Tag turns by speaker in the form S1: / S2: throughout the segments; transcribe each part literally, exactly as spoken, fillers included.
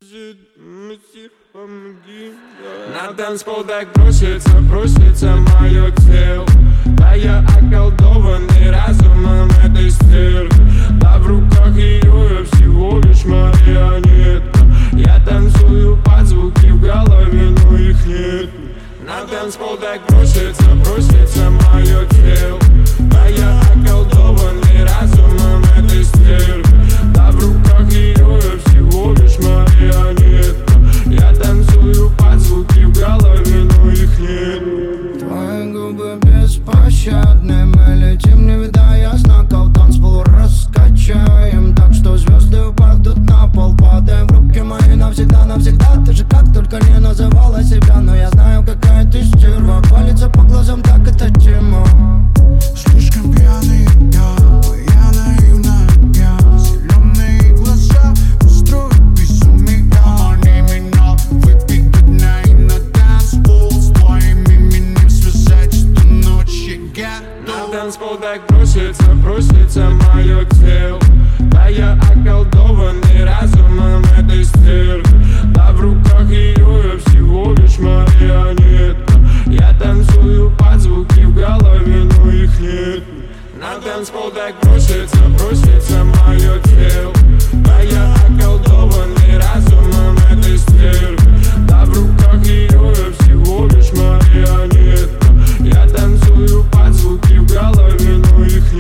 S1: На танцпол так бросится, бросится мое тело. Да я околдованный разумом этой стервы. Да в руках ее я всего лишь марионетка. Я танцую под звуки в голове, но их нет. На танцпол так бросится, бросится мое тело. Да я околдованный разумом этой стервы. Да в руках ее я всего лишь марионетка. Я танцую под звуки в голове, но их нет.
S2: Твои губы беспощадны, мы летим, не видая знаков. Танцпол раскачаем так, что звезды упадут на пол. Падаем в руки мои навсегда, навсегда. Ты же как только не называла себя, но я знаю, какая ты стерва. Палится по глазам, так это тема.
S3: Слишком пьяный я, я наивная я. Зеленые глаза устроят безумие. Они меня выпьют дня и на танцпол. С твоим именем связать эту ночь я готов.
S1: На танцпол так бросится, бросится мое тело. Да я околдованный разумом этой стервы. Да в руках ее я всего лишь марионетка. Я танцую под звуки в голове, но их нет. На танцпол так бросится, бросится мое тело. Да я околдованный разумом этой стервы. Да в руках ее я всего лишь марионетка. Я танцую под звуки в голове, но их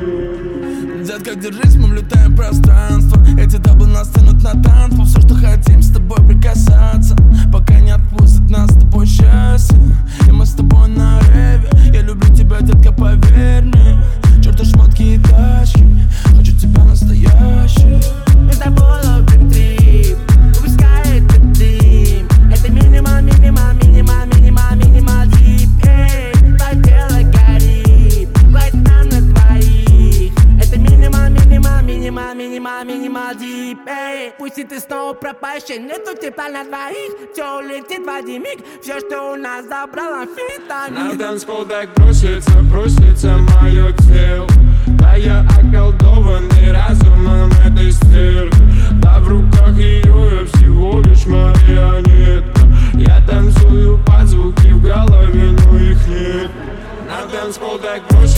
S1: нет.
S4: Детка, держись, мы влетаем в пространство. Эти даблы нас тянут на танцпол. Все, что хотим, с тобой прикасаться, пока не отпустит нас с тобой счастье. И мы с тобой на реве. Я люблю тебя, детка, поверь мне. Чёрты шмотки и тачки, хочу тебя настоящий.
S5: Это было биг-трип, выпускает этот дым. Это минимал, минимал, минимал, минимал, минимал дип. Эй, твое тело горит, хватит нам на двоих. Это минимал, минимал, минимал, минимал, минимал дип. Эй, пусть и ты снова пропащий, нету тепла на двоих. Все улетит в один миг, все, что у нас забрал амфетамин.
S1: На танцпол так бросится, бросится мое тело. Да я околдованный разумом этой стервы. Да в руках ее я всего лишь марионетка. Я танцую под звуки в голове, но их нет. На танцпол так бросится.